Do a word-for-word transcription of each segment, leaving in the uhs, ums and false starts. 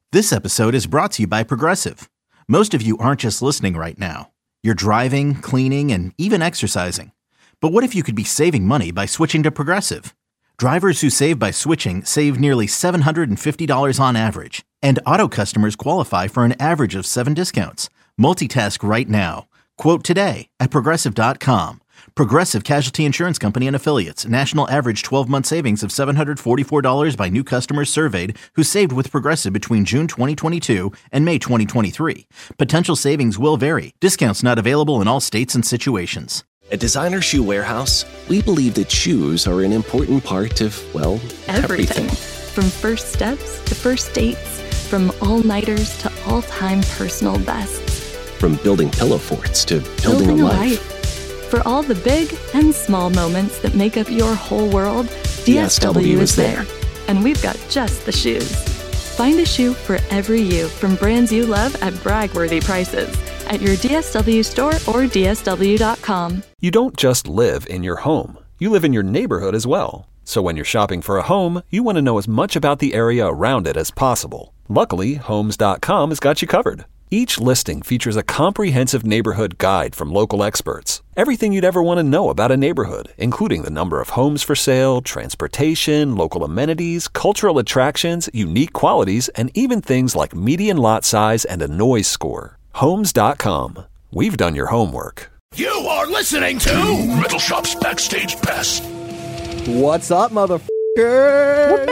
This episode is brought to you by Progressive. Most of you aren't just listening right now. You're driving, cleaning, and even exercising. But what if you could be saving money by switching to Progressive? Drivers who save by switching save nearly seven hundred fifty dollars on average. And auto customers qualify for an average of seven discounts. Multitask right now. Quote today at Progressive dot com. Progressive Casualty Insurance Company and Affiliates. National average twelve-month savings of seven hundred forty-four dollars by new customers surveyed who saved with Progressive between June twenty twenty-two and May twenty twenty-three. Potential savings will vary. Discounts not available in all states and situations. At Designer Shoe Warehouse, we believe that shoes are an important part of, well, everything. Everything. From first steps to first dates, from all-nighters to all-time personal bests. From building pillow forts to building, Building a a life. life. For all the big and small moments that make up your whole world, D S W is there. And we've got just the shoes. Find a shoe for every you from brands you love at brag-worthy prices at your D S W store or D S W dot com. You don't just live in your home. You live in your neighborhood as well. So when you're shopping for a home, you want to know as much about the area around it as possible. Luckily, Homes dot com has got you covered. Each listing features a comprehensive neighborhood guide from local experts. Everything you'd ever want to know about a neighborhood, including the number of homes for sale, transportation, local amenities, cultural attractions, unique qualities, and even things like median lot size and a noise score. Homes dot com. We've done your homework. You are listening to Metal Shop's Backstage Pass. What's up, motherfuckers? We're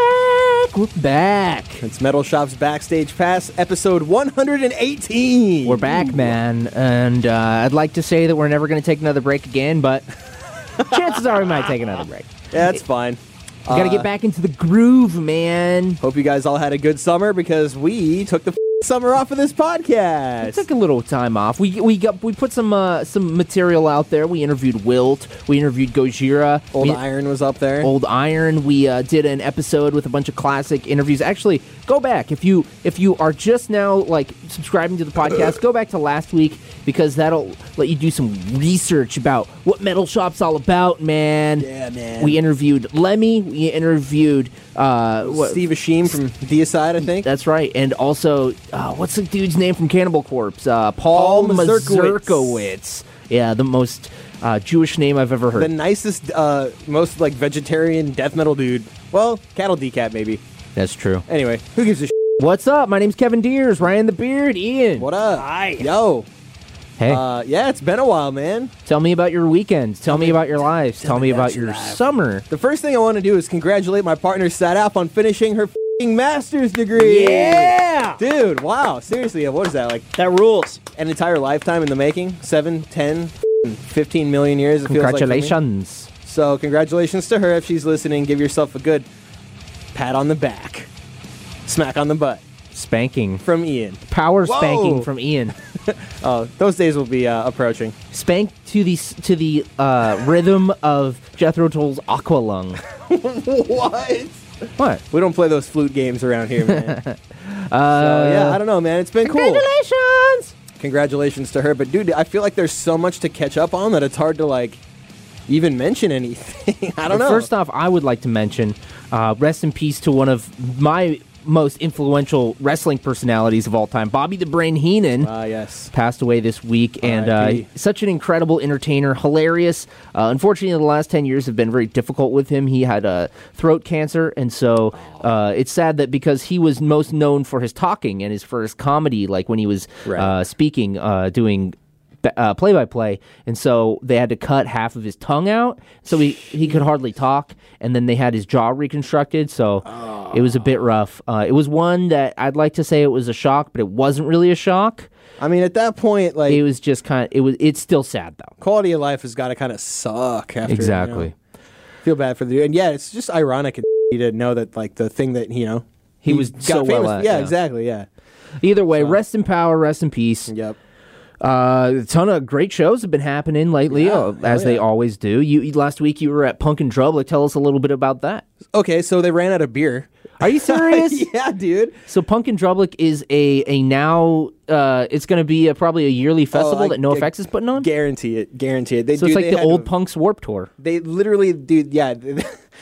back. We're back. It's Metal Shop's Backstage Pass, episode one hundred eighteen. We're back, man. And uh, I'd like to say that we're never going to take another break again, but chances are we might take another break. Yeah, that's fine. We got to Uh, get back into the groove, man. Hope you guys all had a good summer because we took the f- summer off of this podcast. We took a little time off. We we got we put some uh, some material out there. We interviewed Wilt. We interviewed Gojira. Old we, Iron was up there. Old Iron. We uh, did an episode with a bunch of classic interviews. Actually, go back if you if you are just now like subscribing to the podcast. Go back to last week because that'll let you do some research about what Metal Shop's all about, man. Yeah, man. We interviewed Lemmy. We interviewed uh, what, Steve Ashim from Deicide, I think. That's right, and also uh, what's the dude's name from Cannibal Corpse? Uh, Paul, Paul Mazurkowitz. Mazurkowitz. Yeah, the most uh, Jewish name I've ever heard. The nicest, uh, most like vegetarian death metal dude. Well, cattle decap maybe. That's true. Anyway, who gives a sh**? What's up? My name's Kevin Deers, Ryan the Beard, Ian. What up? Hi. Yo. Hey, Uh, yeah, it's been a while, man. tell me about your weekends. Tell me about your lives. Tell me about your summer. The first thing I want to do is congratulate my partner Sadaf on finishing her f***ing master's degree. Yeah! Dude, wow. Seriously, what is that? Like That rules. an entire lifetime in the making? Seven, ten, fifteen million years, it feels like to me. Congratulations. So congratulations to her. If she's listening, give yourself a good pat on the back. Smack on the butt. Spanking. From Ian. Power Whoa. spanking from Ian. Oh, those days will be uh, approaching. Spank to the s- to the uh, rhythm of Jethro Tull's Aqualung. What? What? We don't play those flute games around here, man. Uh, so, yeah, I don't know, man. It's been cool. Congratulations! Congratulations to her. But, dude, I feel like there's so much to catch up on that it's hard to, like, even mention anything. I don't know. First off, I would like to mention uh, rest in peace to one of my most influential wrestling personalities of all time, Bobby the Brain Heenan. Ah, yes. Passed away this week, and R I P. uh, such an incredible entertainer, hilarious. Uh, unfortunately, the last ten years have been very difficult with him. He had uh, throat cancer, and so uh, it's sad that because he was most known for his talking and his for his comedy, like when he was Right. uh, speaking, uh, doing uh, play-by-play, and so they had to cut half of his tongue out, so he, he could hardly talk, and then they had his jaw reconstructed, so it was a bit rough. Uh, it was one that I'd like to say it was a shock, but it wasn't really a shock. I mean, at that point, like, It was just kind of, it was, it's still sad, though. quality of life has got to kind of suck after, Exactly. you know, feel bad for the dude. And, yeah, it's just ironic to know that, like, the thing that, you know, He was got so well famous- at, Yeah, yeah. exactly, yeah. Either way, rest in power, rest in peace. Yep. Uh, a ton of great shows have been happening lately, Yeah, uh, as oh, they yeah. always do. You you- last week you were at Punk and Drublic. Tell us a little bit about that. Okay, so they ran out of beer. Are you serious? Yeah, dude. So Punk and Drublic is a a now uh, it's going to be a, probably a yearly festival Oh, I- that NoFX is putting on. Guarantee it. Guarantee it. They, So dude, it's like they the had old to- Punk's Warp Tour. They literally, dude, yeah.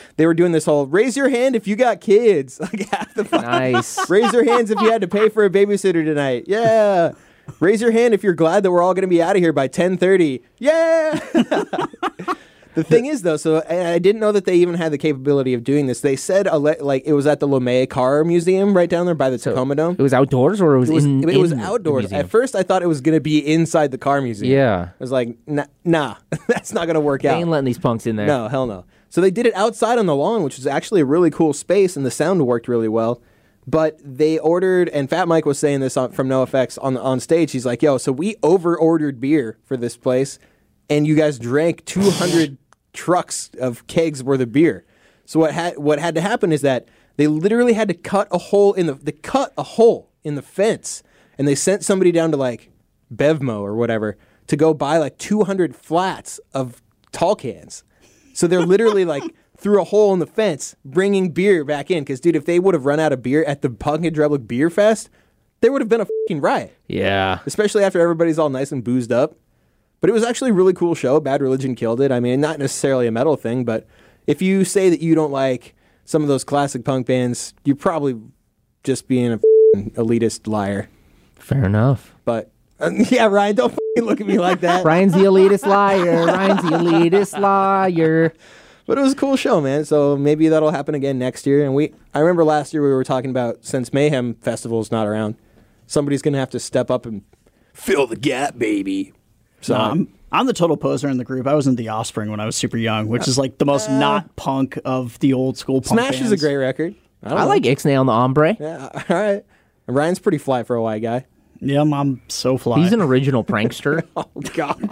they were doing this whole raise your hand if you got kids. Like half the fucking, Nice. raise your hands if you had to pay for a babysitter tonight. Yeah. Raise your hand if you're glad that we're all going to be out of here by ten thirty. Yeah. The thing is, though, so and I didn't know that they even had the capability of doing this. They said a le- like it was at the LeMay Car Museum right down there by the So Tacoma Dome. It was outdoors or it was, It was, in it was in the outdoors. museum? At first, I thought it was going to be inside the car museum. Yeah. I was like, nah, nah that's not going to work They out. ain't letting these punks in there. No, hell no. So they did it outside on the lawn, which was actually a really cool space, and the sound worked really well. But they ordered, and Fat Mike was saying this on, from NoFX on on stage. He's like, "Yo, so we over ordered beer for this place, and you guys drank two hundred trucks of kegs worth of beer. So what had what had to happen is that they literally had to cut a hole in the they cut a hole in the fence, and they sent somebody down to like Bevmo or whatever to go buy like two hundred flats of tall cans. So they're literally like through a hole in the fence bringing beer back in. Because dude, if they would have run out of beer at the Punk and Drublic Beer Fest, there would have been a fucking riot. Yeah. Especially after everybody's all nice and boozed up. But it was actually a really cool show. Bad Religion killed it. I mean, not necessarily a metal thing, but if you say that you don't like some of those classic punk bands, you're probably just being a f***ing elitist liar. Fair enough. But, uh, yeah, Ryan, don't f***ing look at me like that. Ryan's the elitist liar. Ryan's the elitist liar. But it was a cool show, man. So maybe that'll happen again next year. And we, I remember last year we were talking about, since Mayhem Festival's not around, somebody's going to have to step up and fill the gap, baby. So No, I'm, I'm the total poser in the group. I was in The Offspring when I was super young, which is like the most Uh, not punk of the old school punk Smash bands. is a great record. I, don't I know. like Ixnay on the Ombre. Yeah, all right. And Ryan's pretty fly for a white guy. Yeah, I'm, I'm so fly. He's an original prankster. Oh, God.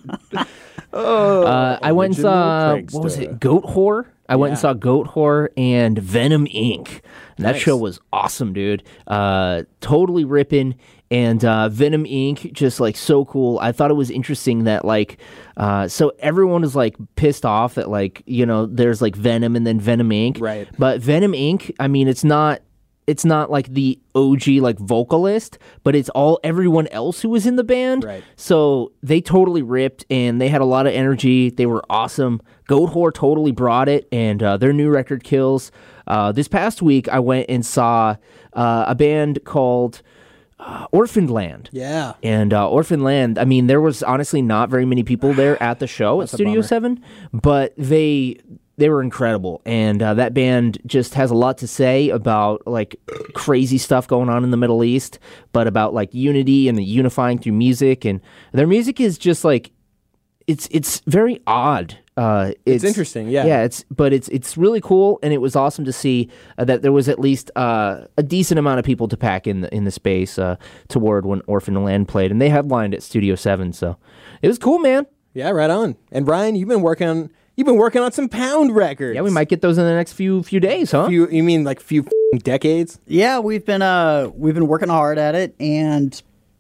uh, I went and original saw, prankster. what was it, Goat Whore? I went and Yeah. saw Goat Whore and Venom Incorporated. And that Nice. show was awesome, dude. Uh, totally ripping. And uh, Venom Incorporated, just like so cool. I thought it was interesting that like, uh, so everyone is like pissed off that like, you know, there's like Venom and then Venom Incorporated. Right. But Venom Incorporated, I mean, it's not, it's not like the O G like vocalist, but it's all everyone else who was in the band. Right. So they totally ripped and they had a lot of energy. They were awesome. Goat Whore totally brought it, and uh, their new record kills. Uh, this past week, I went and saw uh, a band called uh, Orphaned Land. Yeah. And uh, Orphan Land, I mean, there was honestly not very many people there at the show at a Studio bummer. seven, but they they were incredible. And uh, that band just has a lot to say about like crazy stuff going on in the Middle East, but about like unity and unifying through music. And their music is just like, it's it's very odd. Uh, it's, interesting, yeah. Yeah, it's but it's it's really cool, and it was awesome to see uh, that there was at least uh, a decent amount of people to pack in the in the space uh, toward when Orphan Land played, and they headlined at Studio Seven, so it was cool, man. Yeah, right on. And Brian, you've been working on you've been working on some Pound records. Yeah, we might get those in the next few few days, huh? Few, you mean like few f***ing decades? Yeah, we've been uh we've been working hard at it, and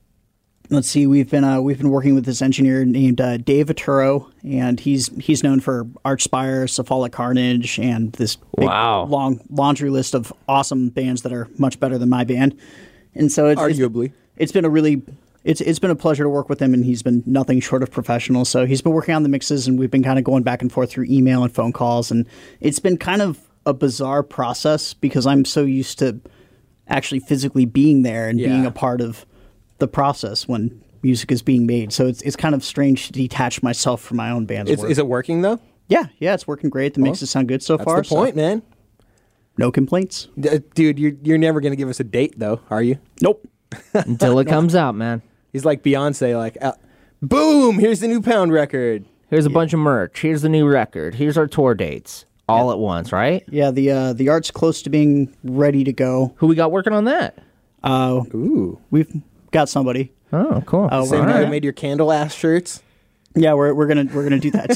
let's see, we've been uh, we've been working with this engineer named uh, Dave Atturo, and he's he's known for Archspire, Cephalic Carnage, and this big, Wow. long laundry list of awesome bands that are much better than my band. And so it's Arguably. it's, it's been a really it's it's been a pleasure to work with him, and he's been nothing short of professional. So he's been working on the mixes, and we've been kind of going back and forth through email and phone calls, and it's been kind of a bizarre process because I'm so used to actually physically being there and Yeah. being a part of the process when music is being made. So it's it's kind of strange to detach myself from my own band's It's, work. is it working though? Yeah, yeah, it's working great. The mixes sound good so That's far. the point, so man. no complaints. D- dude, you're you're never gonna give us a date though, are you? Nope. Until it comes out, man. He's like Beyonce, like, uh, boom! Here's the new Pound record. Here's a bunch of merch. Here's the new record. Here's our tour dates. All at once, right? Yeah, the uh, the art's close to being ready to go. Who we got working on that? Uh, Ooh, we've got somebody. Oh, cool. Oh, same all guy who right. made your candle ass shirts. Yeah, we're we're gonna we're gonna do that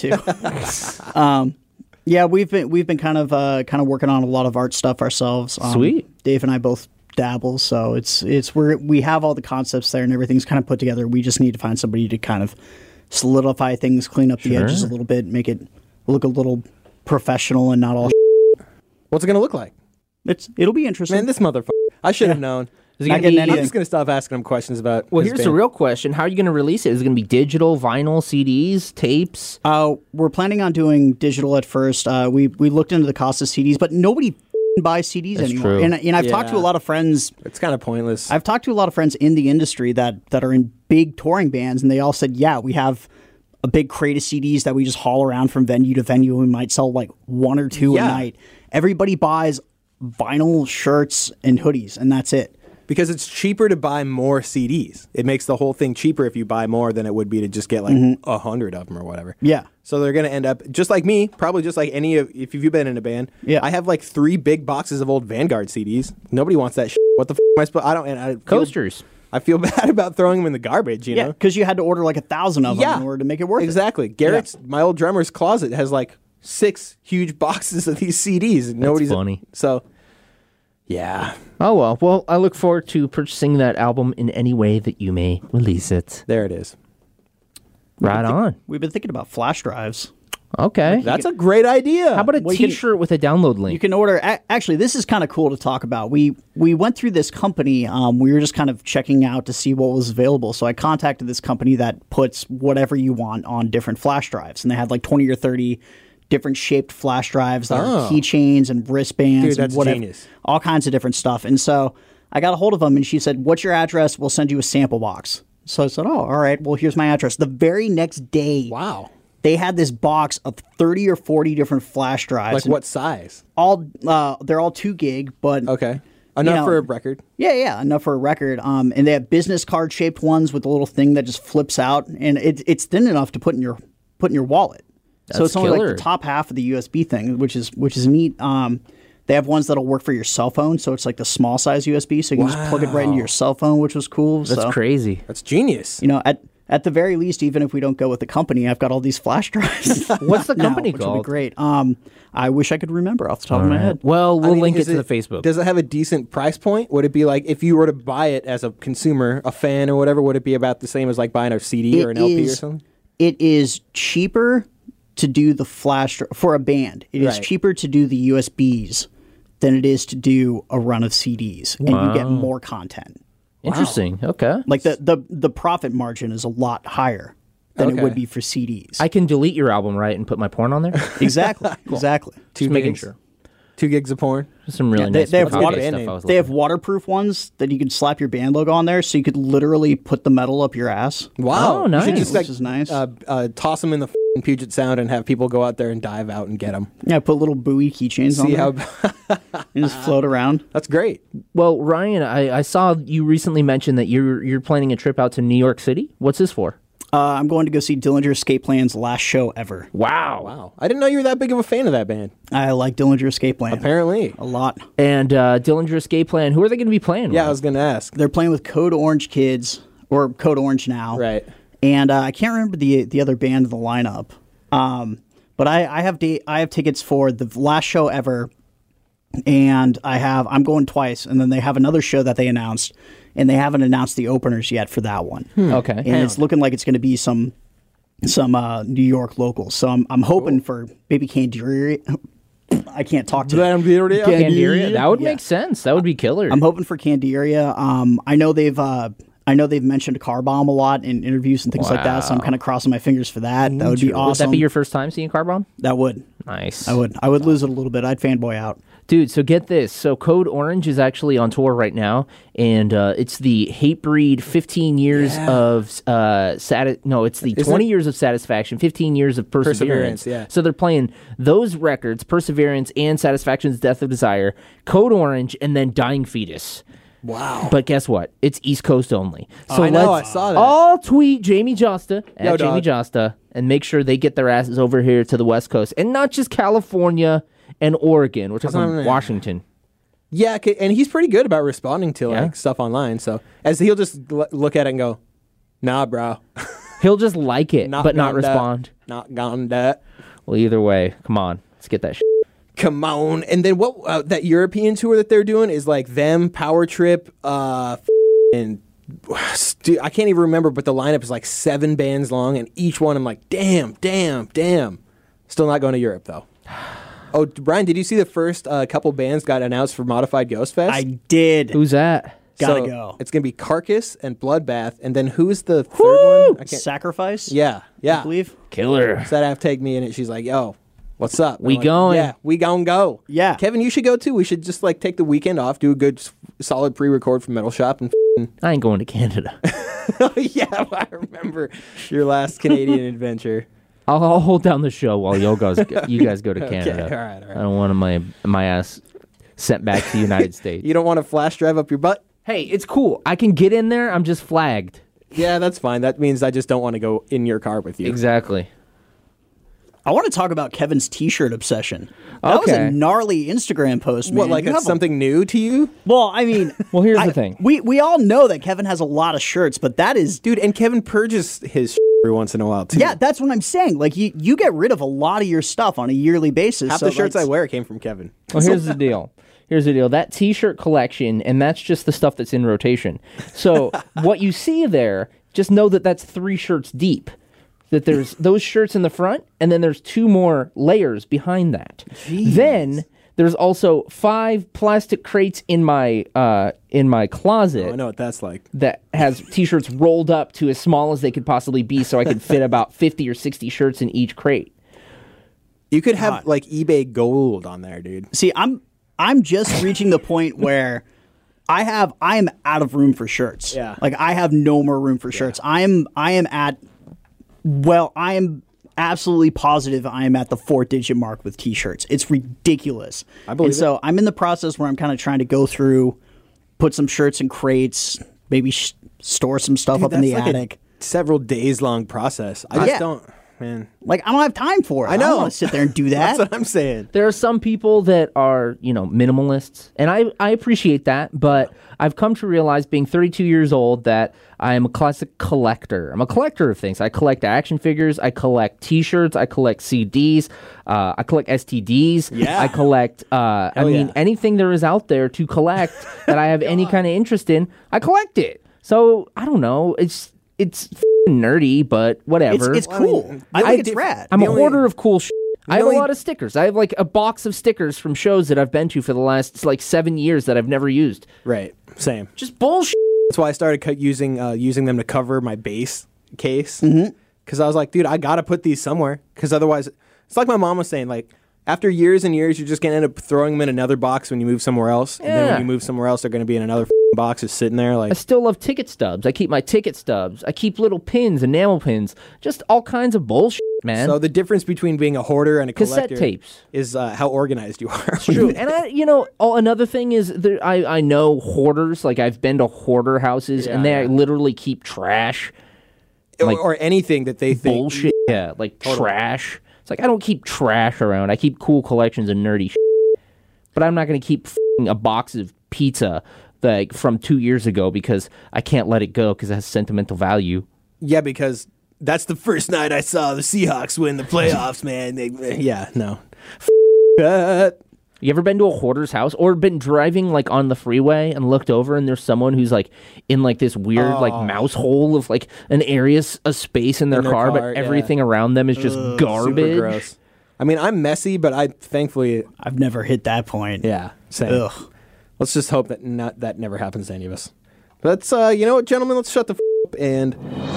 too. um, yeah, we've been we've been kind of uh, kind of working on a lot of art stuff ourselves. Um, Sweet. Dave and I both dabble, so it's it's we're we have all the concepts there and everything's kind of put together. We just need to find somebody to kind of solidify things, clean up the Sure. edges a little bit, make it look a little professional and not all. What's it gonna look like? It's it'll be interesting. Man, this motherfucker. I should have known. Is it Not gonna getting be? I'm anything. just gonna stop asking him questions about. Well, his here's the band. real question: how are you going to release it? Is it going to be digital, vinyl, C Ds, tapes? Uh, we're planning on doing digital at first. Uh, we we looked into the cost of C Ds, but nobody f***ing buys C Ds That's anymore. true. And and I've talked to a Yeah. lot of friends. It's kind of pointless. I've talked to a lot of friends in the industry that that are in big touring bands, and they all said, "Yeah, we have a big crate of C Ds that we just haul around from venue to venue. We might sell like one or two Yeah. a night. Everybody buys vinyl shirts and hoodies, and that's it." because it's cheaper to buy more C Ds. It makes the whole thing cheaper if you buy more than it would be to just get like a hundred of them or whatever. Yeah. So they're gonna end up just like me, probably just like any of if you've been in a band. Yeah. I have like three big boxes of old Vanguard C Ds. Nobody wants that. Shit. What the f- am I supposed? I don't. And I feel, Coasters. I feel bad about throwing them in the garbage. You Yeah, know. because you had to order like a thousand of them Yeah. in order to make it worth Exactly. Garrett's my old drummer's closet has like six huge boxes of these C Ds. And nobody's funny. So. Yeah. Oh well. Well, I look forward to purchasing that album in any way that you may release it. There it is. Right on. it. We've been thinking about flash drives. Okay. That's a great idea. How about a Well, you can- T-shirt with a download link? You can order. a- Actually, this is kind of cool to talk about. We we went through this company. Um, we were just kind of checking out to see what was available. So I contacted this company that puts whatever you want on different flash drives, and they had like twenty or thirty different shaped flash drives that Oh. are keychains and wristbands Dude, and that's whatever, genius. all kinds of different stuff. And so I got a hold of them, and she said, "What's your address? We'll send you a sample box." So I said, "Oh, all right. Well, here's my address." The very next day, Wow. they had this box of thirty or forty different flash drives. Like and what size? all uh, they're all two gig, but Okay. Enough know- for a record. yeah, yeah, enough for a record. Um, and they have business card shaped ones with a little thing that just flips out, and it, it's thin enough to put in your put in your wallet. so That's it's only like killer. the top half of the U S B thing, which is which is neat. Um, they have ones that'll work for your cell phone, so it's like the small size U S B, so you can just plug it right into your cell phone, which was cool. That's so, crazy. That's genius. You know, at at the very least, even if we don't go with the company, I've got all these flash drives. What's the now, company which will be called? great. Um, I wish I could remember off the top of my head. Well, we'll I mean, link it is to the Facebook. Does it have a decent price point? Would it be like if you were to buy it as a consumer, a fan or whatever? Would it be about the same as like buying a C D or It an L P or is- something? It is cheaper to do the flash dri- for a band. It is Right. cheaper to do the U S Bs than it is to do a run of C Ds, and you get more content. Interesting. Okay. Like the the the profit margin is a lot higher than Okay. it would be for C Ds. I can delete your album, right, and put my porn on there. exactly, exactly. Just making gigs? sure. Two gigs of porn. Some really They, nice they have copy water. stuff name. I was They have looking waterproof ones that you can slap your band logo on there, so you could literally put the metal up your ass. Wow. Oh, You should nice. just, Which like, is nice. Uh, uh, toss them in the f***ing Puget Sound and have people go out there and dive out and get them. Yeah, put little buoy keychains on See there how? and just float around. That's great. Well, Ryan, I, I saw you recently mentioned that you're you're planning a trip out to New York City. What's this for? Uh, I'm going to go see Dillinger Escape Plan's last show ever. Wow. Wow. I didn't know you were that big of a fan of that band. I like Dillinger Escape Plan Apparently. a lot. And uh, Dillinger Escape Plan. Who are they going to be playing Yeah, I with? was gonna ask. They're playing with Code Orange Kids, or Code Orange now. Right. And uh, I can't remember the the other band in the lineup. Um, but I, I have da- I have tickets for the last show ever, and I have I'm going twice, and then they have another show that they announced, and they haven't announced the openers yet for that one. Okay. And it's looking like it's going to be some some uh, New York locals. So I'm I'm hoping for maybe Candiria. I can't talk to Candiria. That would Yeah. make sense. That would be killer. I'm hoping for Candiria. Um, I know they've uh, I know they've mentioned Car Bomb a lot in interviews and things like that. So I'm kind of crossing my fingers for that. That would be awesome. Would that be your first time seeing Carbon? That would. Nice. I would. I would lose it a little bit. I'd fanboy out. Dude, so get this. So Code Orange is actually on tour right now, and uh, it's the Hatebreed fifteen years of uh, sati- no, it's the Is twenty it- years of satisfaction, fifteen years of perseverance. Perseverance, yeah. So they're playing those records, Perseverance and Satisfaction's Death of Desire, Code Orange, and then Dying Fetus. Wow. But guess what? It's East Coast only. So I know, let's I saw that. all tweet Jamie Josta Yo, at Jamie dog. Josta and make sure they get their asses over here to the West Coast, and not just California and Oregon. We're talking on there. Washington. Yeah, ca- and he's pretty good about responding to Yeah. like stuff online. So as he'll just l- look at it and go, "Nah, bro, He'll just like it, not but not gonna- respond. Not gonna." that." Well, either way, come on, let's get that. Sh- Come on. And then what? Uh, that European tour that they're doing is like them, Power Trip, uh, f- and stu- I can't even remember, but the lineup is like seven bands long, and each one I'm like, damn, damn, damn. Still not going to Europe though. Oh, Brian, did you see the first uh, couple bands got announced for Modified Ghost Fest? I did. Who's that? Gotta So go. It's gonna be Carcass and Bloodbath, and then who's the third Woo! one? I can't. Sacrifice? Yeah, yeah. I believe. Killer. So I'd have Take Me in it. She's like, "Yo, what's up?" And We I'm like, going. Yeah, we gon' go. Yeah. Kevin, you should go too. We should just like take the weekend off, do a good, s- solid pre-record from Metal Shop, and I ain't going to Canada. oh yeah, I remember your last Canadian adventure. I'll, I'll hold down the show while you guys you guys go to Okay, Canada. all right, all right. I don't want my my ass sent back to the United States. You don't want to flash drive up your butt? Hey, it's cool. I can get in there. I'm just flagged. Yeah, that's fine. That means I just don't want to go in your car with you. Exactly. I want to talk about Kevin's T-shirt obsession. That was Okay. a gnarly Instagram post, man. What, like You it's have a- something new to you? Well, I mean, Well, here's I- the thing. We we all know that Kevin has a lot of shirts, but that is, Dude, and Kevin purges his every once in a while, too. yeah, that's what I'm saying. Like you, you get rid of a lot of your stuff on a yearly basis. Half so the shirts I that's- wear came from Kevin. Well, here's the deal. Here's the deal. That T-shirt collection, and that's just the stuff that's in rotation. So what you see there, just know that that's three shirts deep. That there's those shirts in the front, and then there's two more layers behind that. Then there's also five plastic crates in my uh, in my closet I know what that's like. that has T-shirts rolled up to as small as they could possibly be, so I could fit about fifty or sixty shirts in each crate. You could have like eBay gold on there, dude. See, I'm I'm just reaching the point where I have I am out of room for shirts. Yeah. Like I have no more room for shirts. I am I am at well, I am absolutely positive I am at the four digit mark with t-shirts. It's ridiculous. I believe and so it. I'm in the process where I'm kind of trying to go through, put some shirts in crates, maybe sh- store some stuff Dude, up in the that's like a attic. several days long process. I just Yeah. don't, man. Like I don't have time for it. I know. don't want to sit there and do that. That's what I'm saying. There are some people that are, you know, minimalists, and I, I appreciate that, but I've come to realize, being thirty-two years old, that I am a classic collector. I'm a collector of things. I collect action figures, I collect T-shirts, I collect C Ds, uh, I collect S T Ds, Yeah. I collect, uh, I mean, yeah. anything there is out there to collect that I have any kind of interest in, I collect it. So, I don't know, it's it's f***ing nerdy, but It's, whatever. it's Well, I mean, cool. the I only think it's diff- rad. I'm The a only- hoarder of cool shit. I have only- a lot of stickers. I have like a box of stickers from shows that I've been to for the last like seven years that I've never used. Right. Same. Just bullshit. That's why I started co- using uh, using them to cover my base case. Because I was like, dude, I gotta put these somewhere. Because otherwise, it's like my mom was saying. Like after years and years, you're just gonna end up throwing them in another box when you move somewhere else. And then Yeah. when you move somewhere else, they're gonna be in another f***ing box just sitting there. Like I still love ticket stubs. I keep my ticket stubs. I keep little pins, enamel pins, just all kinds of bullshit, man. so, the difference between being a hoarder and a Cassette collector tapes. is uh, how organized you are. True. And I, you know, oh, another thing is there, I I know hoarders. Like I've been to hoarder houses, and they Yeah, yeah. literally keep trash, or, like, or anything that they think. bullshit. Yeah, like trash. It's like I don't keep trash around. I keep cool collections of nerdy shit. But I'm not going to keep f***ing a box of pizza like from two years ago because I can't let it go because it has sentimental value. Yeah, because that's the first night I saw the Seahawks win the playoffs, man. They, yeah, no. F- that. You ever been to a hoarder's house or been driving like on the freeway and looked over and there's someone who's like in like this weird like mouse hole of like an area, s- a space in their, In their car, car, but yeah. everything around them is just Super garbage. gross. I mean, I'm messy, but I thankfully, I've never hit that point. yeah, same. Ugh. Let's just hope that not that never happens to any of us. But let's, uh, you know what, gentlemen, let's shut the f- up and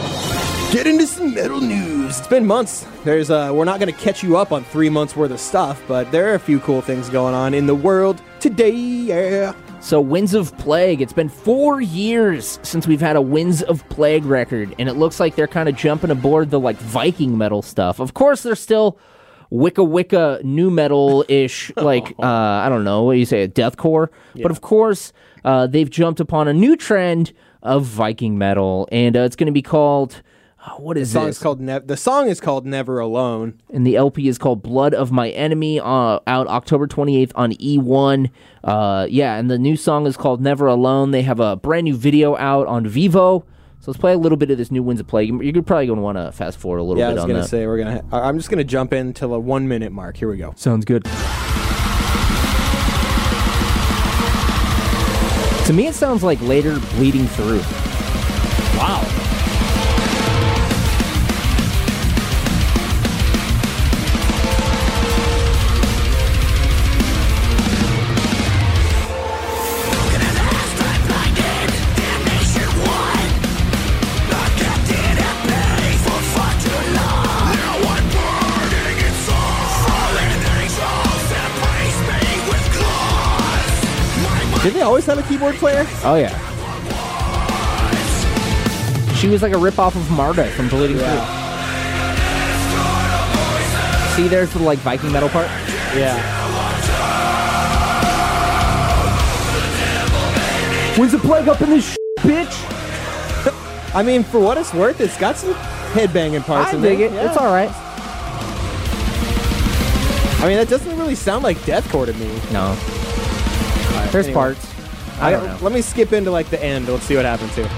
get into some metal news. It's been months. There's, uh, we're not going to catch you up on three months worth of stuff, but there are a few cool things going on in the world today. Yeah. So, Winds of Plague. It's been four years since we've had a Winds of Plague record, and it looks like they're kind of jumping aboard the like Viking metal stuff. Of course, they're still Wicca Wicca new metal ish, like uh, I don't know what do you say, deathcore. But of course, uh, they've jumped upon a new trend of Viking metal, and uh, it's going to be called. Uh, what is The song this? is called ne- the song is called Never Alone. And the L P is called Blood of My Enemy, uh, out October twenty-eighth on E one. Uh, yeah, and the new song is called Never Alone. They have a brand new video out on Vivo. So let's play a little bit of this new Winds of Plague. You're probably going to want to fast forward a little Yeah, I bit was on gonna that. say we're gonna. Ha- I'm just gonna jump in till a one minute mark. Here we go. Sounds good. To me, it sounds like later Bleeding Through. Wow. always have a keyboard player? Oh, yeah. She was like a ripoff of Marta from Bleeding Yeah. Through. See, there's the like Viking metal part. Yeah. When's the plague up in this sh- bitch? I mean, for what it's worth, it's got some headbanging parts I in dig there. it. Yeah. It's all right. I mean, that doesn't really sound like deathcore to me. No. There's anyway. parts. I don't know. Let me skip into like the end. Let's see what happens here.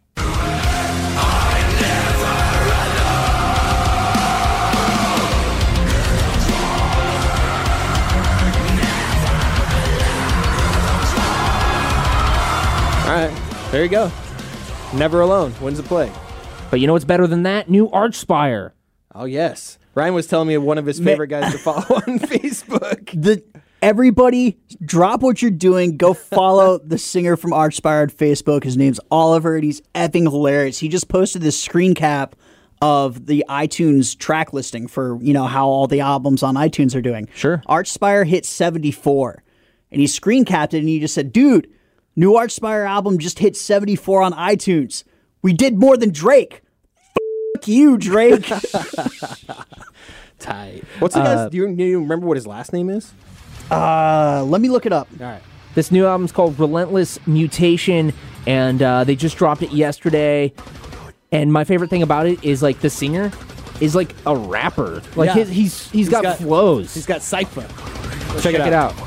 All right, there you go. Never Alone wins the play. But you know what's better than that? New Archspire. Oh yes, Ryan was telling me one of his favorite guys to follow on Facebook. The everybody, drop what you're doing. Go follow the singer from Archspire on Facebook. His name's Oliver, and he's effing hilarious. He just posted this screen cap of the iTunes track listing for, you know, how all the albums on iTunes are doing. Sure. Archspire hit seventy-four, and he screen capped it, and he just said, "Dude, new Archspire album just hit seventy-four on iTunes. We did more than Drake. Fuck you, Drake." Tight. What's the guy's? Do you, do you remember what his last name is? Uh, let me look it up. All right. This new album's called Relentless Mutation, and uh, they just dropped it yesterday. And my favorite thing about it is like the singer is like a rapper. Like Yeah. his, he's, he's got, got- flows. He's got cypher. Check, check it it out.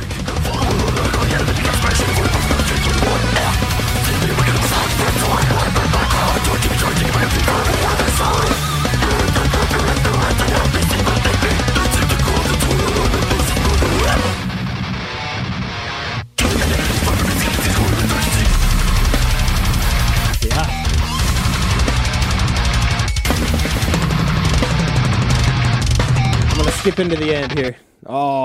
I'm gonna skip into the end here. Oh.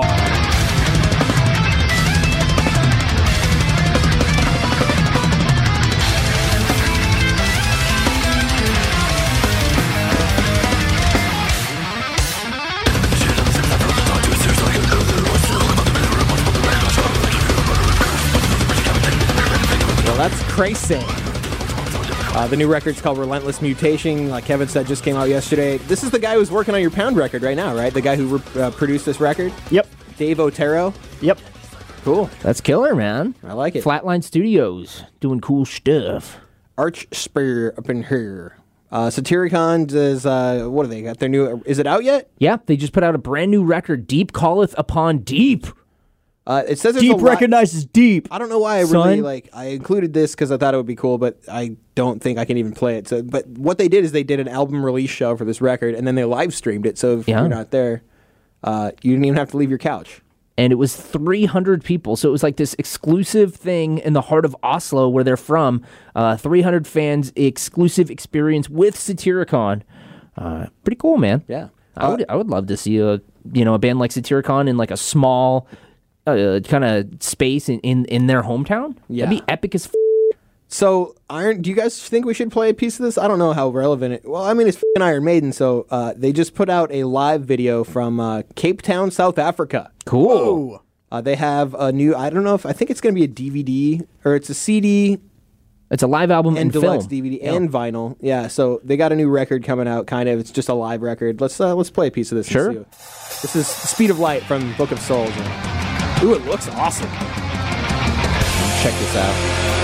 Well, that's crazy. Uh, the new record's called Relentless Mutation. Like Kevin said, just came out yesterday. This is the guy who's working on your Pound record right now, right? The guy who re- uh, produced this record? Yep. Dave Otero. Yep. Cool. That's killer, man. I like it. Flatline Studios doing cool stuff. Arch Spear up in here. Uh, Satyricon does, uh, what do they got? Their new, is it out yet? Yeah, they just put out a brand new record, Deep Calleth Upon Deep. Uh, it says there's Deep a lot- recognizes deep. I don't know why I Son. really like. I included this because I thought it would be cool, but I don't think I can even play it. So, but what they did is they did an album release show for this record, and then they live streamed it. So if Yeah. you're not there, uh, you didn't even have to leave your couch. And it was three hundred people. So it was like this exclusive thing in the heart of Oslo where they're from. Uh, three hundred fans, exclusive experience with Satyricon. Uh, pretty cool, man. Yeah. I would I would love to see a you know a band like Satyricon in like a small uh, kind of space in, in, in their hometown. Yeah. That'd be epic as f- So, Iron, do you guys think we should play a piece of this? I don't know how relevant it. Well, I mean, it's f***ing Iron Maiden, so uh, they just put out a live video from uh, Cape Town, South Africa. Cool. Uh, they have a new. I don't know if I think it's going to be a D V D or it's a C D It's a live album and and deluxe film. D V D and vinyl. Yeah, so they got a new record coming out. Kind of, it's just a live record. Let's uh, let's play a piece of this. and Sure. see what- This is Speed of Light from Book of Souls. Ooh, it looks awesome. Check this out.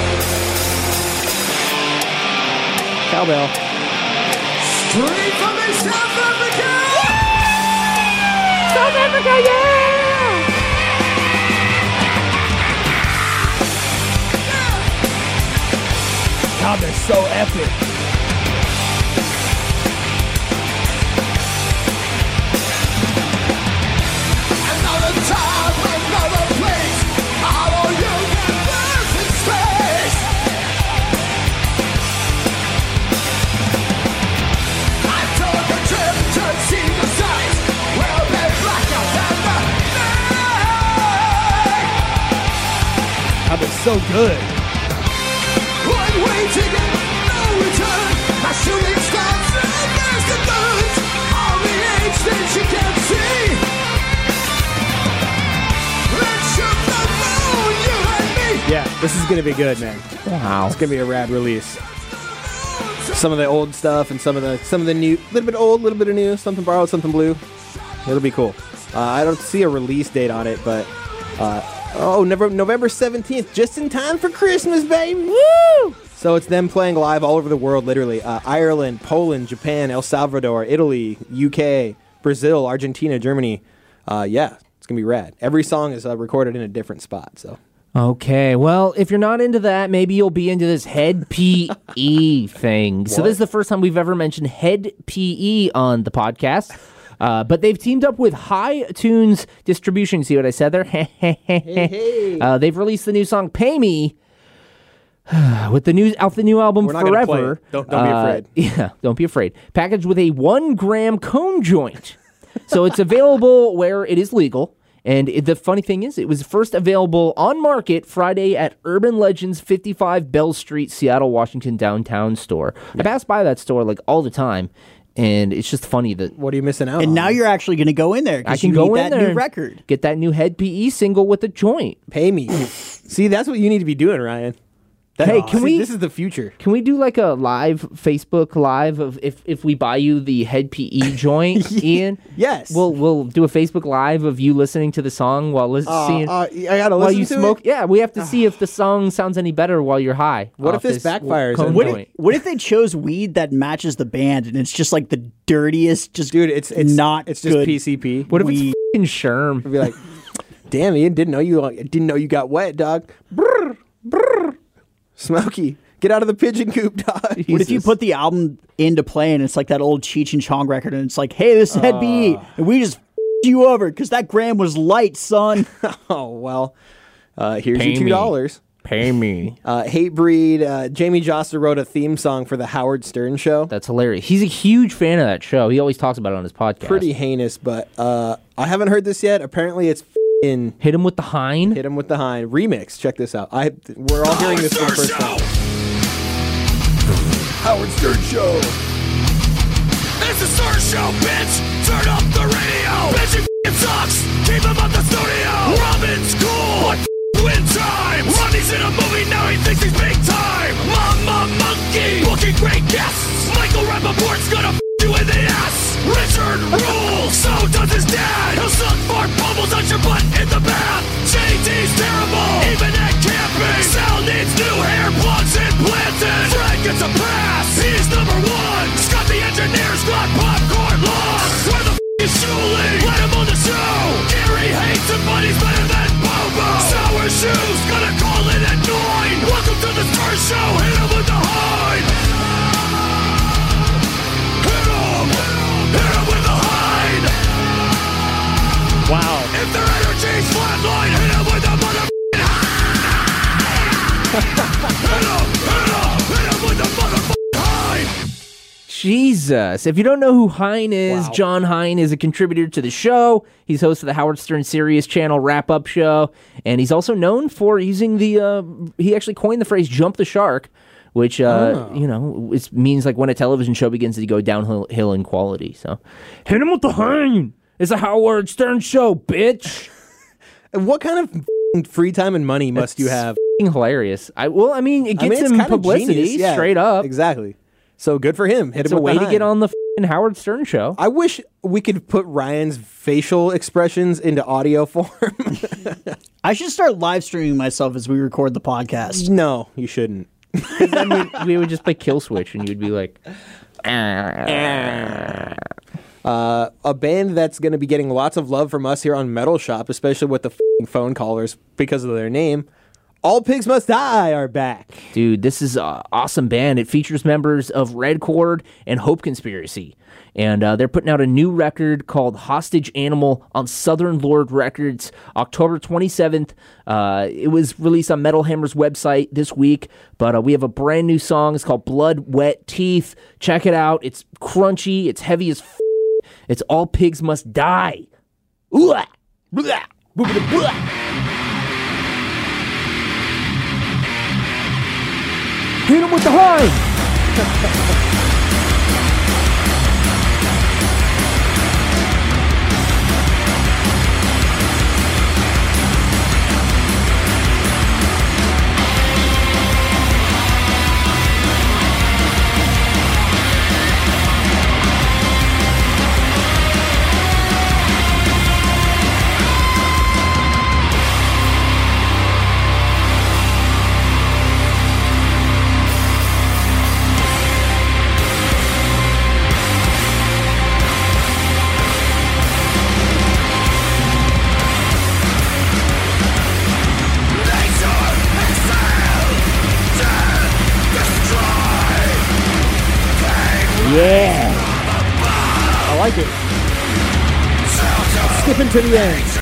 Cowbell. Straight from the South Africa! South Africa, yeah! God, they're so epic. Another time, another place. Our universe in space. I took a trip to see the sights. Well, they're blacker than the night. God, they're so good. One way ticket, no return. My shooting stars and there's the guns. All the age that you can see. Let's shoot the moon, you and me. Yeah, this is gonna be good, man. Wow. It's gonna be a rad release. Some of the old stuff and some of the some of the new, little bit old, little bit of new, something borrowed, something blue. It'll be cool. Uh, I don't see a release date on it, but uh, oh, November November seventeenth, just in time for Christmas, baby. Woo! So it's them playing live all over the world, literally. Uh, Ireland, Poland, Japan, El Salvador, Italy, U K, Brazil, Argentina, Germany. Uh, yeah, it's gonna be rad. Every song is uh, recorded in a different spot. So. Okay, well, if you're not into that, maybe you'll be into this Head P E thing. So this is the first time we've ever mentioned Head P E on the podcast. Uh, but they've teamed up with High Tunes Distribution. See what I said there? hey, hey. Uh, they've released the new song "Pay Me" with the new off the new album We're not gonna play Forever. it. Don't, don't be Uh, afraid. Yeah, don't be afraid. Packaged with a one gram cone joint, so it's available where it is legal. And it, the funny thing is, it was first available on market Friday at Urban Legends fifty-five Bell Street, Seattle, Washington downtown store. I pass by that store like all the time, and it's just funny that What are you missing out And on? now you're actually going to go in there I because can you go need in that there new and record. get that new Head P E single with the joint. Pay me. See, that's what you need to be doing, Ryan. That- Hey, can see, we- This is the future. Can we do like a live Facebook live of if, if we buy you the Head P E joint, Ian? Yes. We'll we'll do a Facebook live of you listening to the song while listening. Uh, uh, I gotta while listen you to smoke. it? Yeah, we have to see if the song sounds any better while you're high. What off if this w- backfires cone and- What joint. if, what if they chose weed that matches the band and it's just like the dirtiest, just Dude, it's it's not It's just good P C P. What if weed. it's f***ing Sherm? Be like, damn, Ian, didn't know you didn't know you got wet, dog. Brr, brr. Smokey, get out of the pigeon coop, dog. What if you put the album into play and it's like that old Cheech and Chong record and it's like, hey, this is Head B E, and we just f- you over because that gram was light, son. Oh well, uh, here's Pay your two me. dollars. Pay me. Uh, Hatebreed. Uh, Jamie Joster wrote a theme song for the Howard Stern show. That's hilarious. He's a huge fan of that show. He always talks about it on his podcast. Pretty heinous, but uh, I haven't heard this yet. Apparently, it's in Hit him with the hind. Hit Him With the Hind remix. Check this out. I we're all hearing this for the first time. Howard Stern Show. It's the Stern Show, bitch! Turn up the radio! Bitch, you f***ing sucks! Keep him at the studio! Robin's cool! But f*** in time! Ronnie's in a movie, now he thinks he's big time! Mama Monkey! Booking great guests! Michael Rappaport's gonna f*** you in the ass! Richard rules! So does his dad! He'll suck fart bubbles on your butt in the bath! J D's terrible! Even at camping! Sal needs new hair plugs implanted! Fred gets a pass! He's number one! Scott the engineer's got popcorn lungs! Where the f*** is Julie? Let him on the show! Gary hates him but he's better than Bobo! Sour Shoes gonna call it at nine! Welcome to the Star Show! Hit him with the hind! Hit him! Hit him with the hind! Wow. If their energy's flatline, hit him with the motherfucking hind! Hit him! Hit him! Hit him with the motherfucking hind! Jesus. If you don't know who Hine is, Wow. John Hine is a contributor to the show. He's host of the Howard Stern Sirius Channel wrap-up show. And he's also known for using the, uh, he actually coined the phrase jump the shark, which, uh, Oh. you know, it means like when a television show begins to go downhill hill in quality. So, hit him with the Hine. It's a Howard Stern show, bitch. And what kind of f***ing free time and money must you It's have? f***ing hilarious. I well, I mean, it I gets mean, it's him kinda publicity genius, yeah, straight up. Exactly. So good for him. Hit It's him a with way the to get hind. on the f***ing Howard Stern show. I wish we could put Ryan's facial expressions into audio form. I should start live streaming myself as we record the podcast. No, you shouldn't. I mean, we would just play Kill Switch, and you'd be like, Uh, a band that's going to be getting lots of love from us here on Metal Shop, especially with the f***ing phone callers because of their name. All Pigs Must Die are back. dude, this is an awesome band. It features members of Red Chord and Hope Conspiracy. And uh, they're putting out a new record called Hostage Animal on Southern Lord Records, October twenty-seventh. Uh, it was released on Metal Hammer's website this week, but uh, we have a brand new song. It's called Blood, Wet Teeth. Check it out. It's crunchy. It's heavy as f***. It's All Pigs Must Die. Ooh, ah. Blah. Blah, blah, blah. Hit him with the hind! Yeah. I like it. Skipping to the end.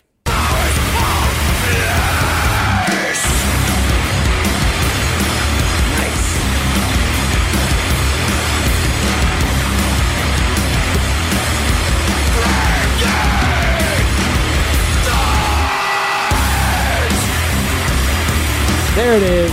There it is.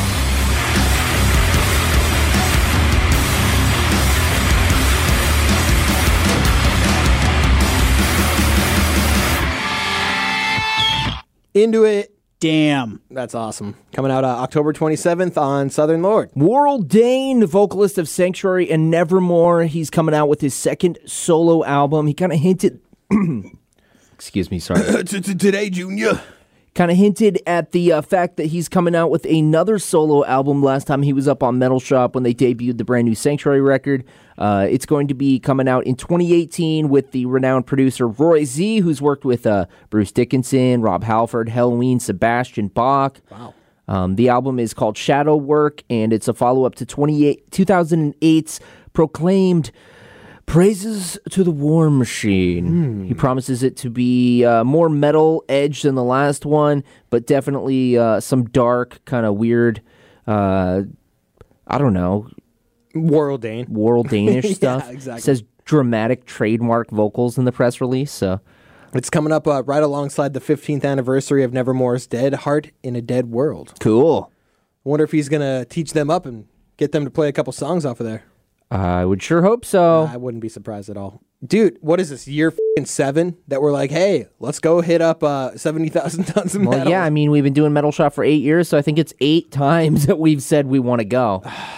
Into it. Damn. That's awesome. Coming out uh, October twenty-seventh on Southern Lord. Worrell Dane, the vocalist of Sanctuary and Nevermore, he's coming out with his second solo album. He kind of hinted... Excuse me, sorry. Today, Junior. Kind of hinted at the uh, fact that he's coming out with another solo album. Last time he was up on Metal Shop when they debuted the brand new Sanctuary record. Uh, it's going to be coming out in twenty eighteen with the renowned producer Roy Z, who's worked with uh, Bruce Dickinson, Rob Halford, Helloween, Sebastian Bach. Wow. Um, the album is called Shadow Work, and it's a follow-up to two thousand eight's proclaimed Praises to the War Machine. Hmm. He promises it to be uh, more metal edge than the last one, but definitely uh, some dark, kind of weird, uh, I don't know. Worrell Dane. Worrell Danish Yeah, stuff. exactly. It says dramatic trademark vocals in the press release, so... It's coming up uh, right alongside the fifteenth anniversary of Nevermore's Dead Heart in a Dead World. Cool. I wonder if he's going to teach them up and get them to play a couple songs off of there. I would sure hope so. I wouldn't be surprised at all. Dude, what is this, year f***ing seven that we're like, hey, let's go hit up uh, seventy thousand tons of Well, metal? yeah, I mean, we've been doing Metal Shop for eight years, so I think it's eight times that we've said we want to go.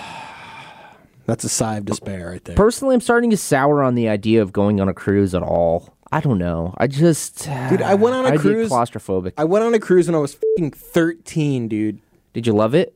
That's a sigh of despair right there. Personally, I'm starting to sour on the idea of going on a cruise at all. I don't know. I just... Dude, I went on a I'd cruise. Get claustrophobic. I went on a cruise when I was f***ing thirteen, dude. Did you love it?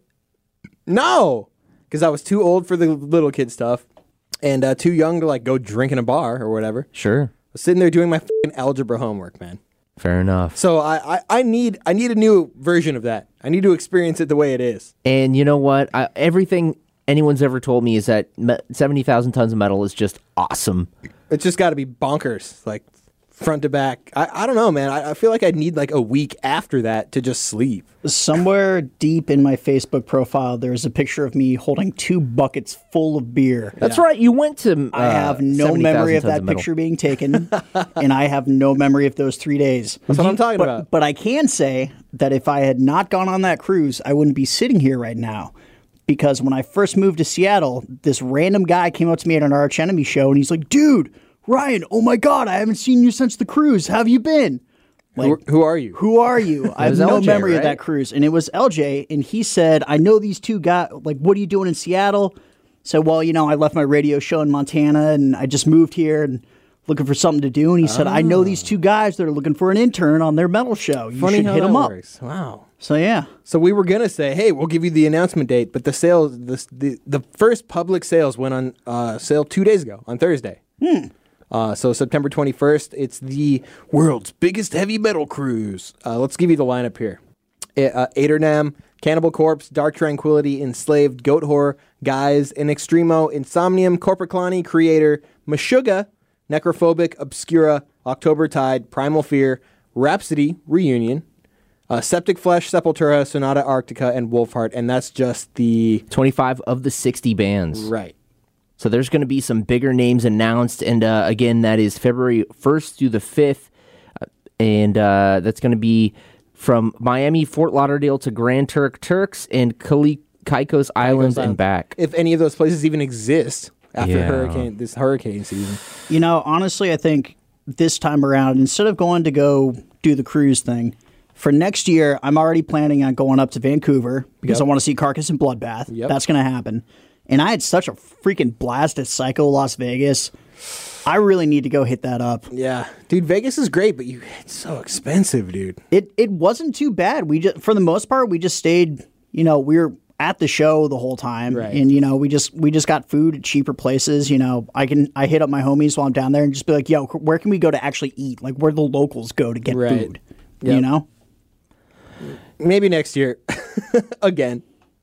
No! Because I was too old for the little kid stuff and uh, too young to like go drink in a bar or whatever. Sure. I was sitting there doing my f***ing algebra homework, man. Fair enough. So I, I, I need I need a new version of that. I need to experience it the way it is. And you know what? I, everything anyone's ever told me is that me- seventy thousand tons of metal is just awesome. It's just got to be bonkers, like front to back. I, I don't know, man. I, I feel like I'd need like a week after that to just sleep. Somewhere deep in my Facebook profile, there's a picture of me holding two buckets full of beer. That's yeah. right. You went to. Uh, I have no memory of that of picture being taken, and I have no memory of those three days. That's what I'm talking but, about. But I can say that if I had not gone on that cruise, I wouldn't be sitting here right now. Because when I first moved to Seattle, this random guy came up to me at an Arch Enemy show, and he's like, dude, Ryan, oh my God, I haven't seen you since the cruise. How have you been? Like, who, who are you? Who are you? I have no L J, memory right? of that cruise. And it was L J, and he said, I know these two guys, like, what are you doing in Seattle? So, well, you know, I left my radio show in Montana, and I just moved here and looking for something to do. And he said, I know these two guys that are looking for an intern on their metal show. You Funny should how hit that them up. works. Wow. So, yeah. So we were gonna say, hey, we'll give you the announcement date, but the sales, the the, the first public sales went on uh, sale two days ago on Thursday. Hmm. Uh, so September twenty-first, it's the world's biggest heavy metal cruise. Uh, let's give you the lineup here: uh, Aeternam, Cannibal Corpse, Dark Tranquility, Enslaved, Goat Horror, Guys, In Extremo, Insomnium, Corpiclani, Creator, Meshuggah, Necrophobic, Obscura, October Tide, Primal Fear, Rhapsody, Reunion, uh, Septic Flesh, Sepultura, Sonata Arctica, and Wolfheart, and that's just the twenty-five of the sixty bands. Right. So there's going to be some bigger names announced, and uh, again, that is February first through the fifth, uh, and uh, that's going to be from Miami, Fort Lauderdale to Grand Turk, Turks, and Cali- Caicos Islands and back. If any of those places even exist after Yeah. hurricane this hurricane season. You know, honestly, I think this time around, instead of going to go do the cruise thing, for next year, I'm already planning on going up to Vancouver because Yep. I want to see Carcass and Bloodbath. Yep. That's going to happen. And I had such a freaking blast at Psycho Las Vegas. I really need to go hit that up. Yeah. Dude, Vegas is great, but you it's so expensive, dude. It it wasn't too bad. We just for the most part we just stayed, you know, we were at the show the whole time. Right. And you know, we just we just got food at cheaper places. You know, I can I hit up my homies while I'm down there and just be like, yo, where can we go to actually eat? Like where the locals go to get Right. food. Yep. You know? Maybe next year. Again.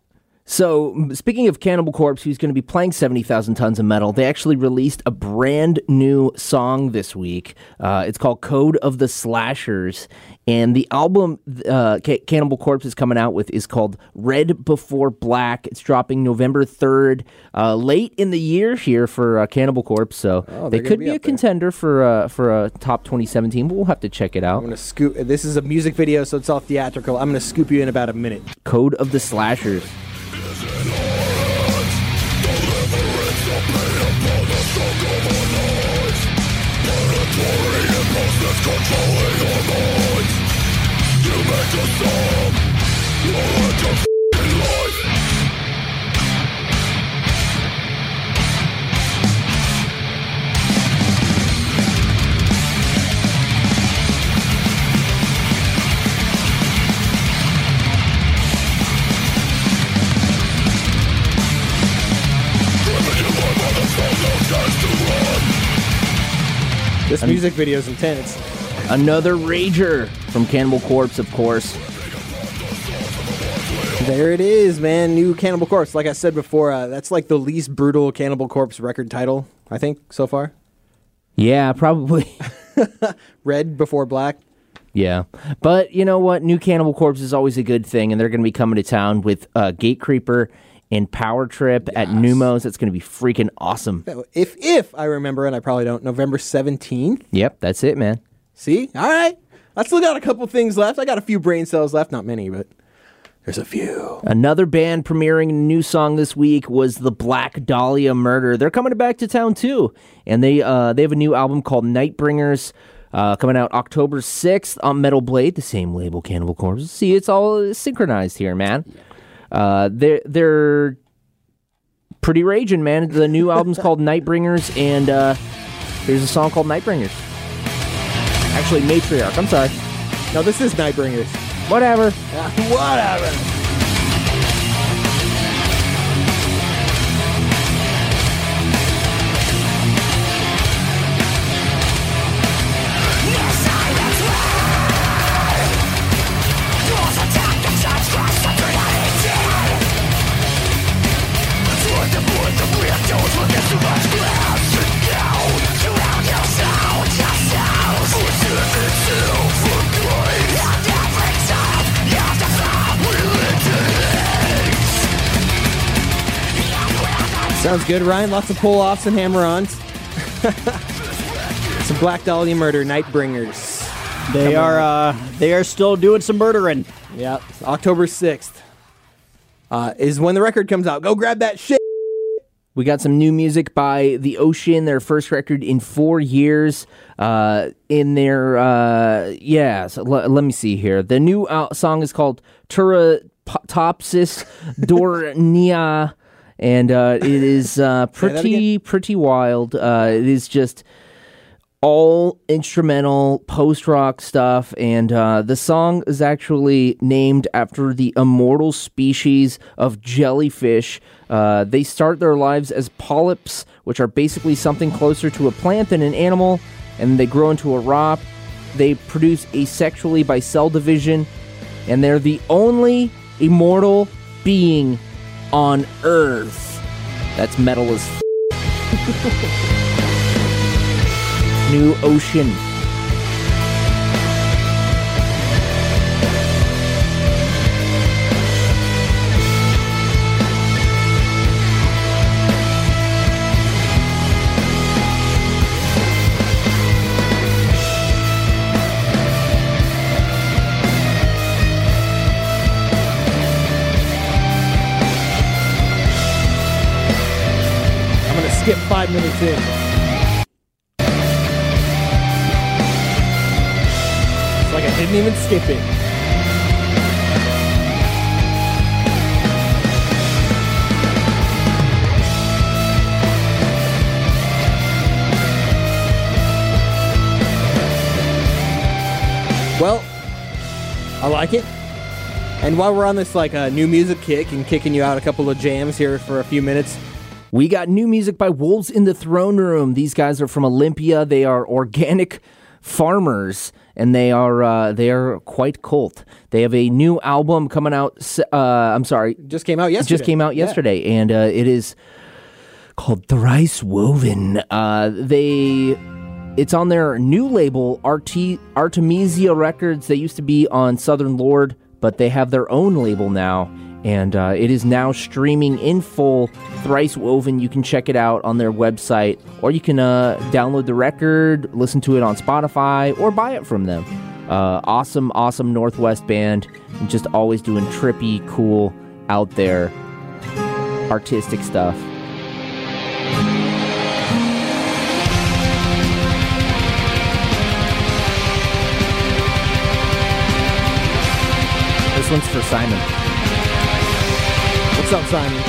So, m- speaking of Cannibal Corpse, who's going to be playing seventy thousand Tons of Metal, they actually released a brand new song this week. Uh, it's called Code of the Slashers. And the album uh, Ca- Cannibal Corpse is coming out with is called Red Before Black. It's dropping November third, uh, late in the year here for uh, Cannibal Corpse. So Oh, they they're gonna could be be a up there. contender for uh, for a top twenty seventeen, but we'll have to check it out. I'm gonna scoop. This is a music video, so it's all theatrical. I'm gonna scoop you in about a minute. Code of the Slashers. This music video is intense. Another rager from Cannibal Corpse, of course. There it is, man. New Cannibal Corpse. Like I said before, uh, that's like the least brutal Cannibal Corpse record title, I think, so far. Yeah, probably. Red Before Black. Yeah. But you know what? New Cannibal Corpse is always a good thing, and they're going to be coming to town with uh, Gatecreeper and Power Trip at Numos. That's going to be freaking awesome. If if I remember, and I probably don't, November seventeenth. Yep, that's it, man. See? All right. I still got a couple things left. I got a few brain cells left. Not many, but there's a few. Another band premiering a new song this week was the Black Dahlia Murder. They're coming back to town too, and they uh, they have a new album called Nightbringers uh, coming out October sixth on Metal Blade, the same label Cannibal Corpse. See, it's all synchronized here, man. Uh, they're they're pretty raging, man. The new album's called Nightbringers, and uh, there's a song called Nightbringers. Actually, Matriarch. I'm sorry. No, this is Nightbringers. Whatever. Whatever. Sounds good, Ryan. Lots of pull-offs and hammer-ons. Some Black Dahlia Murder, Nightbringers. They are uh, they are still doing some murdering. Yep. October sixth uh, is when the record comes out. Go grab that shit. We got some new music by The Ocean, their first record in four years. Uh, in their, uh, yeah, so l- let me see here. The new uh, song is called Turatopsis Dornia, and uh, it is uh, pretty, pretty wild. Uh, it is just all instrumental post-rock stuff, and uh, the song is actually named after the immortal species of jellyfish. Uh, they start their lives as polyps, which are basically something closer to a plant than an animal, and they grow into a rock. They produce asexually by cell division, and they're the only immortal being on Earth. That's metal as f- New Ocean. I'm going to skip five minutes in. It's like I didn't even skip it. Well, I like it. And while we're on this like uh, new music kick and kicking you out a couple of jams here for a few minutes, we got new music by Wolves in the Throne Room. These guys are from Olympia. They are organic Farmers, and they are uh, they are quite cult. They have a new album coming out. Uh, I'm sorry, just came out yesterday. Just came out yesterday, yeah. and uh, it is called Thrice Woven. Uh, they, it's on their new label, Arti- Artemisia Records. They used to be on Southern Lord, but they have their own label now, and uh, it is now streaming in full. Thrice Woven. You can check it out on their website, or you can uh, download the record, listen to it on Spotify, or buy it from them. Uh, awesome, awesome Northwest band, and just always doing trippy, cool, out there, artistic stuff. This one's for Simon. What's up, Simon?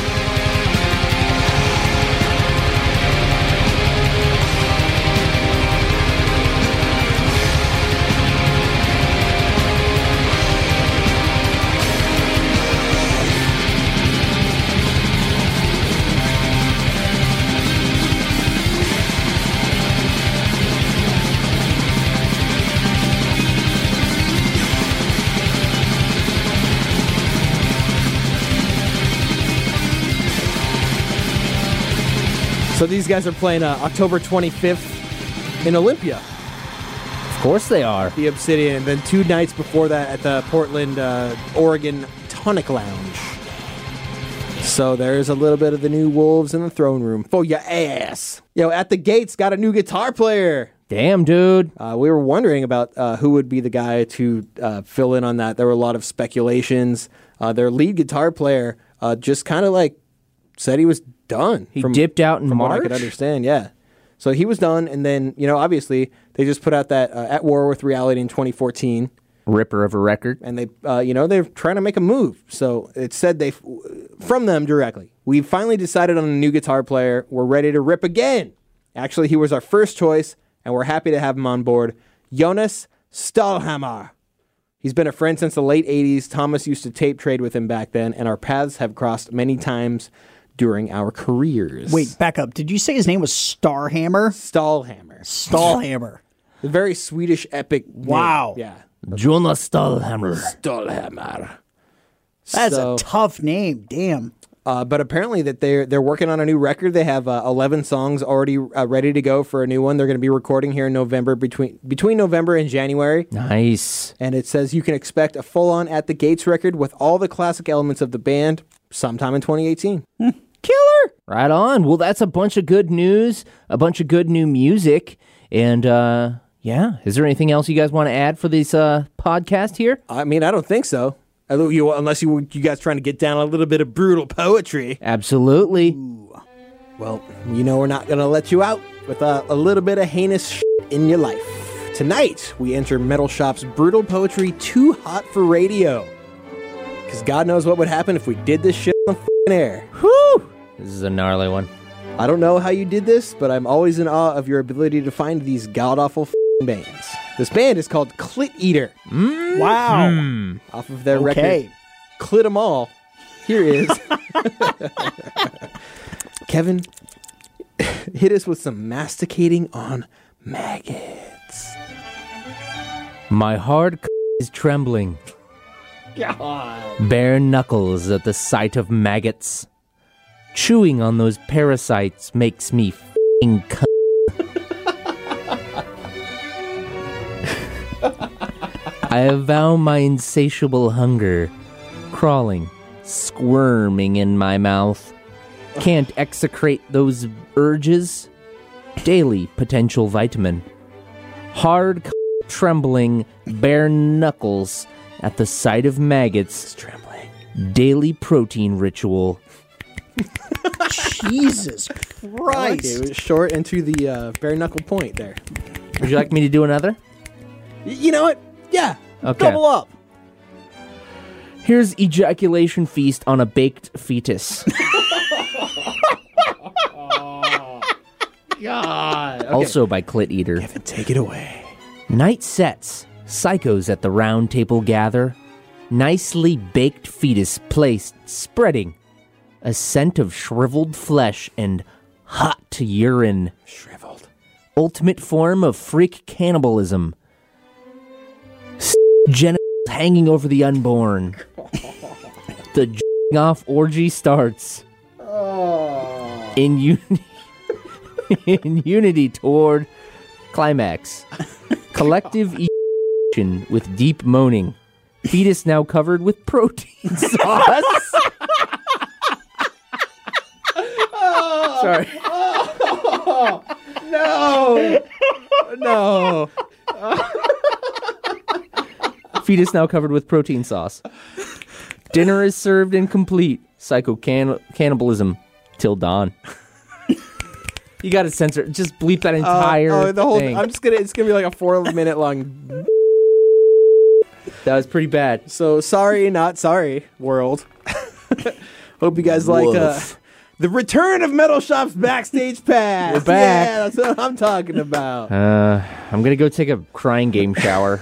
So these guys are playing uh, October twenty-fifth in Olympia. Of course they are. The Obsidian. And then two nights before that at the Portland, uh, Oregon Tonic Lounge. So there's a little bit of the new Wolves in the throne room for your ass. Yo, At the Gates got a new guitar player. Damn, dude. Uh, we were wondering about uh, who would be the guy to uh, fill in on that. There were a lot of speculations. Uh, their lead guitar player uh, just kind of like said he was done. He from, dipped out in from March? What I could understand, yeah. So he was done, and then, you know, obviously, they just put out that uh, At War with Reality in twenty fourteen. Ripper of a record. And they, uh, you know, they're trying to make a move. So it said they, from them directly, we finally decided on a new guitar player. We're ready to rip again. Actually, he was our first choice, and we're happy to have him on board. Jonas Stahlhammer. He's been a friend since the late eighties. Thomas used to tape trade with him back then, and our paths have crossed many times during our careers. Wait, back up. Did you say his name was Starhammer? Stahlhammer. Stahlhammer. A very Swedish epic Wow. name. Yeah. Jonas Stahlhammer. Stahlhammer. That's So- a tough name. Damn. Uh, but apparently that they're they're working on a new record. They have uh, eleven songs already uh, ready to go for a new one. They're going to be recording here in November, between between November and January. Nice. And it says you can expect a full-on At the Gates record with all the classic elements of the band sometime in twenty eighteen. Killer. Right on. Well, that's a bunch of good news, a bunch of good new music. And, uh, yeah, is there anything else you guys want to add for this uh, podcast here? I mean, I don't think so. I don't- you- Unless you you guys trying to get down a little bit of brutal poetry. Absolutely. Well, you know we're not going to let you out with uh, a little bit of heinous shit in your life. Tonight, we enter Metal Shop's brutal poetry Too Hot for Radio. Because God knows what would happen if we did this shit on the f***ing air. Whew. This is a gnarly one. I don't know how you did this, but I'm always in awe of your ability to find these god-awful f***ing bands. This band is called Clit Eater. Wow. Off of their Okay. record, Clit 'em All. Here is Kevin, hit us with some masticating on maggots. My hard c- is trembling. God. Bare knuckles at the sight of maggots. Chewing on those parasites makes me f***ing c- I avow my insatiable hunger, crawling, squirming in my mouth. Can't execrate those urges. Daily potential vitamin. Hard c- trembling, bare knuckles at the sight of maggots. Trembling. Daily protein ritual. Jesus Christ. Okay, it was short and to the uh, bare knuckle point there. Would you like me to do another? Y- you know what? Yeah. Okay. Double up. Here's ejaculation feast on a baked fetus. God. Okay. Also by Clit Eater. Kevin, take it away. Night sets. Psychos at the round table gather. Nicely baked fetus placed, spreading. A scent of shriveled flesh and hot to urine. Shriveled. ultimate form of freak cannibalism. Genitals hanging over the unborn. The j***ing off orgy starts. Oh. In unity, in unity toward climax. Collective ejaculation with deep moaning. Fetus now covered with protein sauce. Oh. Sorry. Oh. No. No. Fetus now covered with protein sauce. Dinner is served and complete. Psycho can- cannibalism till dawn. You gotta censor. Just bleep that entire uh, oh, the whole thing. I'm just gonna. It's gonna be like a four minute long. That was pretty bad. So sorry, not sorry, world. Hope you guys like uh, the return of Metal Shop's Backstage Pass. We're back. Yeah, that's what I'm talking about. Uh, I'm gonna go take a crying game shower.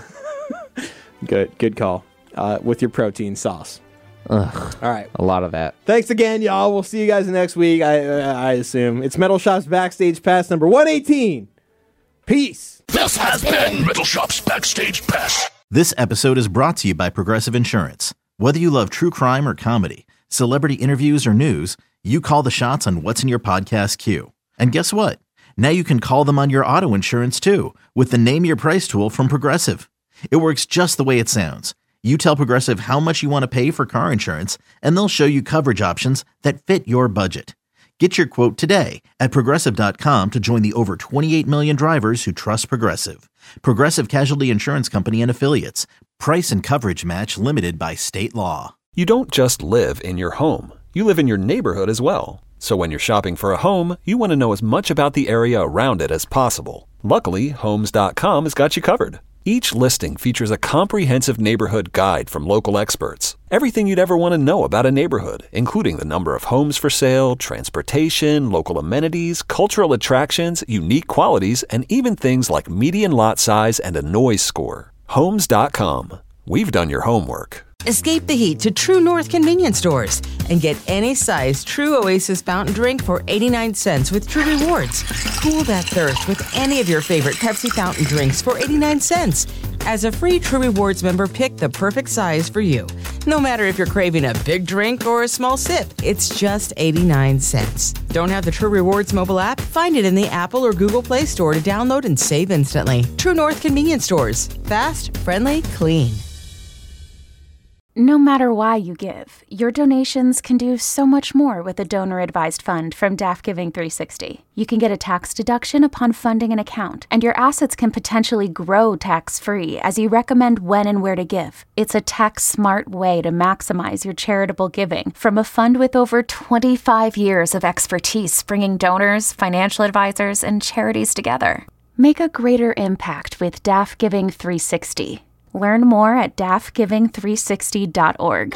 Good, good call. Uh, with your protein sauce. Ugh, all right. A lot of that. Thanks again, y'all. We'll see you guys next week, I uh, I assume. It's Metal Shop's Backstage Pass number one eighteen. Peace. This has been Metal Shop's Backstage Pass. This episode is brought to you by Progressive Insurance. Whether you love true crime or comedy, celebrity interviews or news, you call the shots on what's in your podcast queue. And guess what? Now you can call them on your auto insurance too with the Name Your Price tool from Progressive. It works just the way it sounds. You tell Progressive how much you want to pay for car insurance, and they'll show you coverage options that fit your budget. Get your quote today at Progressive dot com to join the over twenty-eight million drivers who trust Progressive. Progressive Casualty Insurance Company and Affiliates. Price and coverage match limited by state law. You don't just live in your home. You live in your neighborhood as well. So when you're shopping for a home, you want to know as much about the area around it as possible. Luckily, Homes dot com has got you covered. Each listing features a comprehensive neighborhood guide from local experts. Everything you'd ever want to know about a neighborhood, including the number of homes for sale, transportation, local amenities, cultural attractions, unique qualities, and even things like median lot size and a noise score. Homes dot com. We've done your homework. Escape the heat to True North convenience stores and get any size True Oasis fountain drink for eighty-nine cents with True Rewards. Cool that thirst with any of your favorite Pepsi fountain drinks for eighty-nine cents. As a free True Rewards member, pick the perfect size for you. No matter if you're craving a big drink or a small sip, it's just eighty-nine cents. Don't have the True Rewards mobile app? Find it in the Apple or Google Play Store to download and save instantly. True North convenience stores. Fast, friendly, clean. No matter why you give, your donations can do so much more with a donor-advised fund from D A F Giving three sixty. You can get a tax deduction upon funding an account, and your assets can potentially grow tax-free as you recommend when and where to give. It's a tax-smart way to maximize your charitable giving from a fund with over twenty-five years of expertise bringing donors, financial advisors, and charities together. Make a greater impact with D A F Giving three sixty. Learn more at D A F giving three sixty dot org.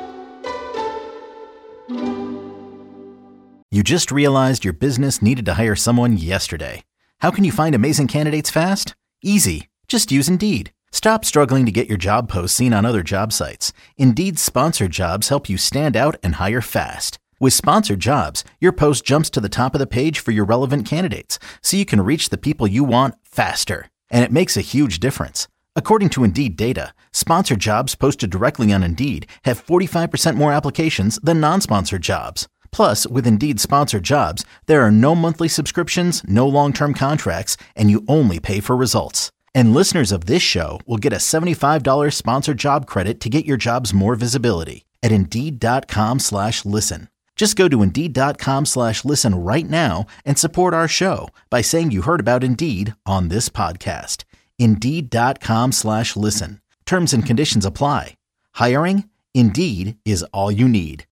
You just realized your business needed to hire someone yesterday. How can you find amazing candidates fast? Easy. Just use Indeed. Stop struggling to get your job posts seen on other job sites. Indeed's sponsored jobs help you stand out and hire fast. With sponsored jobs, your post jumps to the top of the page for your relevant candidates, so you can reach the people you want faster. And it makes a huge difference. According to Indeed data, sponsored jobs posted directly on Indeed have forty-five percent more applications than non-sponsored jobs. Plus, with Indeed sponsored jobs, there are no monthly subscriptions, no long-term contracts, and you only pay for results. And listeners of this show will get a seventy-five dollars sponsored job credit to get your jobs more visibility at Indeed.com slash listen. Just go to Indeed.com slash listen right now and support our show by saying you heard about Indeed on this podcast. Indeed.com slash listen. Terms and conditions apply. Hiring? Indeed is all you need.